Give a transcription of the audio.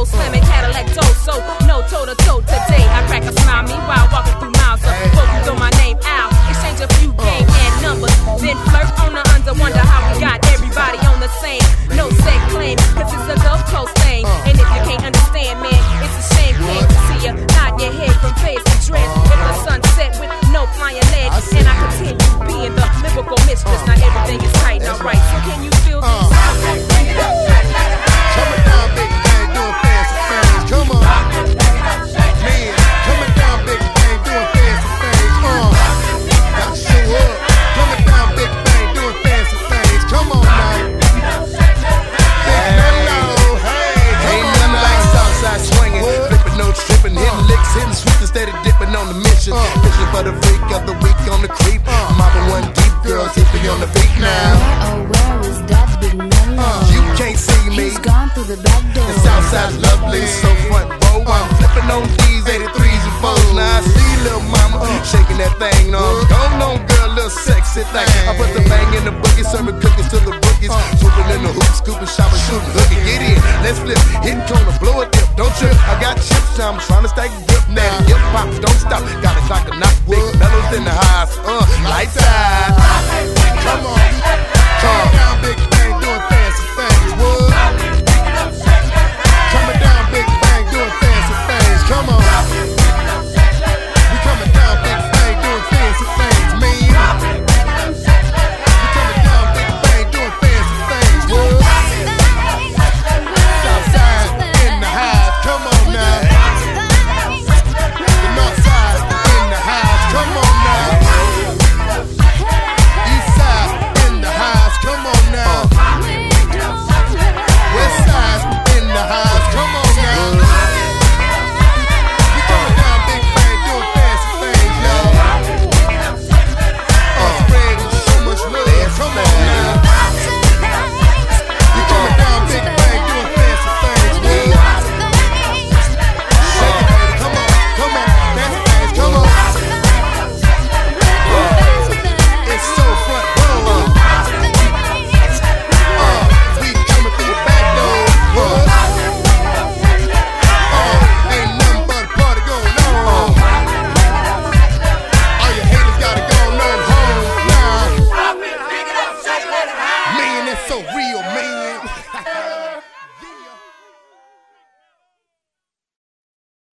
slamming Cadillac toe, so no toe to toe today. I crack a smile, meanwhile walking through miles of folks throw my name out. Exchange a few game and numbers, then flirt on the under. Wonder how we got everybody on the same. No sex claim, cause it's a Gulf Coast thing. And if you can't understand, man, it's a shame. Can't you see you nod your head from face to dress? If the sunset with no flying lead, and I continue being the lyrical mistress. Now everything is tight, now right. So can you feel this? Coming down, big bang, doing fancy things. Come on, man. Coming down, big bang, doing fancy things. Got to show up. Coming down, big bang, doing fancy things. Come on now. Big mellow, hey. Ain't nothing like Southside swinging, flipping, no tripping, hitting licks, hitting sweet instead of dipping on the mission. Fishing for the freak of the week on the creep. Mobbing one deep, girls hipping on the beat now. Where is that big mellow? You can't see me. He's gone through the back door. The Southside's lovely, so front row. I'm flipping on D's, 83s and 4s. Now I see little mama shaking that thing. No, going on, girl, little sexy thing. I put the bang in the boogie, serving cookies to the rookies. Swooping in the hoop, scooping, shopping, shooting, hooking. Get in, let's flip, hit corner, blow a dip. Don't trip, I got chips, I'm trying to stack grip. Now hip hop, don't stop. Got a clock to knock, big mellows in the highs. Lights out.